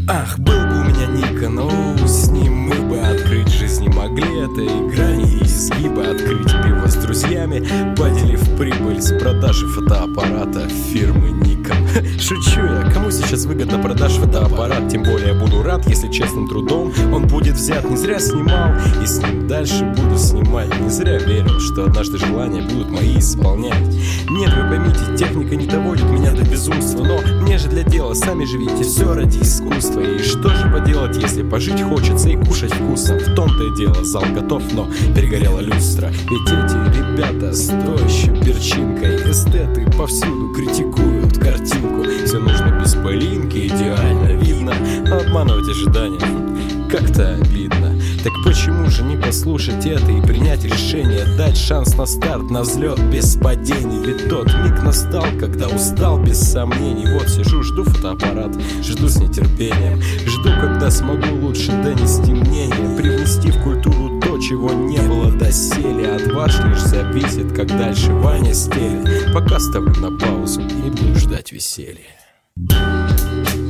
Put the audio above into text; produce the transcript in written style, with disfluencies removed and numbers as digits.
Ах, был бы у меня Nikon, но с ним мы бы открыть жизни могли. Это и грани, и изгибы. Открыть пиво с друзьями, поделив прибыль с продажи фотоаппарата фирмы Nikon. Шучу я, кому сейчас выгодно продашь фотоаппарат? Тем более буду рад, если честным трудом он будет взят. Не зря снимал, и с ним дальше буду снимать. Не зря верил, что однажды желания будут мои исполнять. Нет, вы поймите, техника не доводит меня до безумства, но мне же для дела, сами живите, все ради искусства. И что же поделать, если пожить хочется и кушать вкусно? В том-то и дело, зал готов, но перегорела люстра. Ведь эти ребята с той еще перчинкой, эстеты повсюду критикуют картинку. Все нужно без пылинки, идеально видно, а обманывать ожидания как-то обидно. Так почему же не послушать это и принять решение, дать шанс на старт, на взлет без падений? Ведь тот миг настал, когда устал без сомнений. Вот сижу, жду фотоаппарат, жду с нетерпением, жду, когда смогу лучше донести мнение, привнести в культуру то, чего не было доселе. От вас лишь зависит, как дальше Ваня стелит. Пока ставлю на паузу и буду ждать веселья.